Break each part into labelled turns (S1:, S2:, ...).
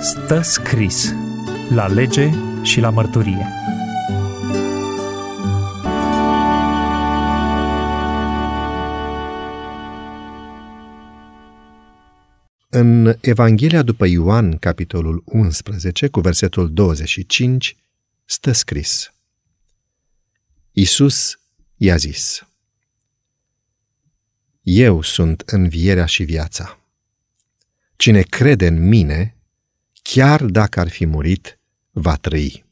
S1: Stă scris la lege și la mărturie.
S2: În Evanghelia după Ioan, capitolul 11, cu versetul 25, stă scris: Iisus i-a zis: Eu sunt învierea și viața. Cine crede în mine, chiar dacă ar fi murit, va trăi.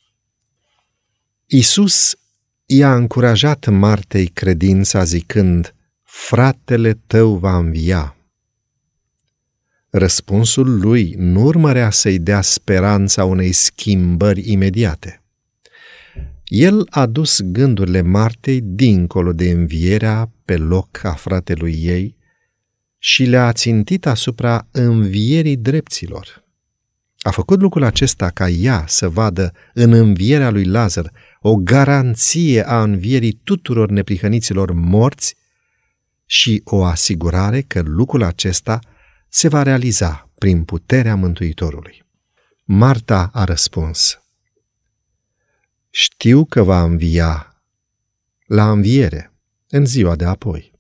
S2: Iisus i-a încurajat Martei credința zicând: Fratele tău va învia. Răspunsul lui nu urmărea să-i dea speranța unei schimbări imediate. El a dus gândurile Martei dincolo de învierea pe loc a fratelui ei și le-a țintit asupra învierii drepților. A făcut lucrul acesta ca ea să vadă în învierea lui Lazar o garanție a învierii tuturor neprihăniților morți și o asigurare că lucrul acesta se va realiza prin puterea Mântuitorului. Marta a răspuns: Știu că va învia la înviere, în ziua de apoi.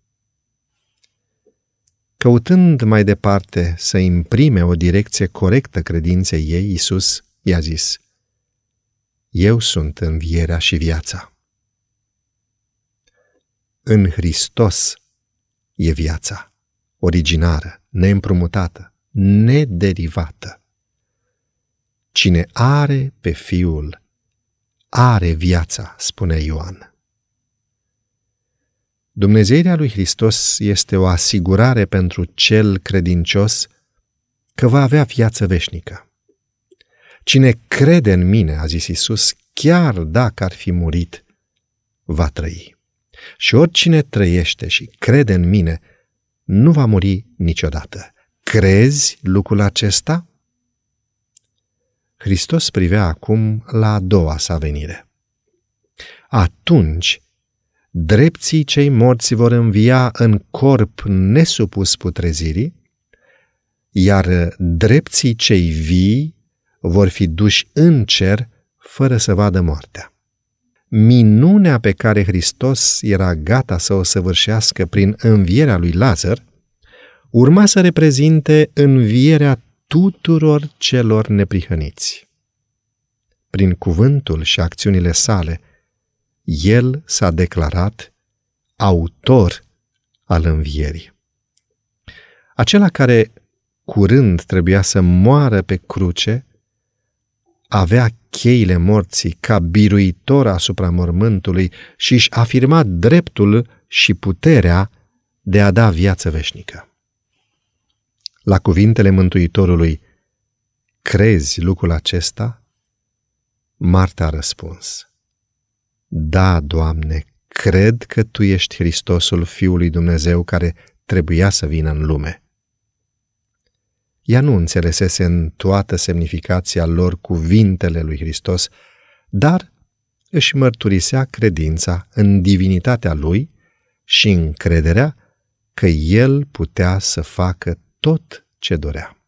S2: Căutând mai departe să imprime o direcție corectă credinței ei, Iisus i-a zis: Eu sunt învierea și viața. În Hristos e viața, originară, neîmprumutată, nederivată. Cine are pe Fiul, are viața, spune Ioan. Dumnezeirea lui Hristos este o asigurare pentru cel credincios că va avea viață veșnică. Cine crede în mine, a zis Iisus, chiar dacă ar fi murit, va trăi. Și oricine trăiește și crede în mine, nu va muri niciodată. Crezi lucrul acesta? Hristos privea acum la a doua sa venire. Atunci, drepții cei morți vor învia în corp nesupus putrezirii, iar drepții cei vii vor fi duși în cer fără să vadă moartea. Minunea pe care Hristos era gata să o săvârșească prin învierea lui Lazar urma să reprezinte învierea tuturor celor neprihăniți. Prin cuvântul și acțiunile sale, el s-a declarat autor al învierii. Acela care curând trebuia să moară pe cruce, avea cheile morții ca biruitor asupra mormântului și își afirma dreptul și puterea de a da viață veșnică. La cuvintele Mântuitorului: Crezi lucrul acesta? Marta a răspuns: Da, Doamne, cred că Tu ești Hristosul Fiul lui Dumnezeu care trebuia să vină în lume. Ea nu înțelesese în toată semnificația lor cuvintele lui Hristos, dar își mărturisea credința în divinitatea Lui și încrederea că El putea să facă tot ce dorea.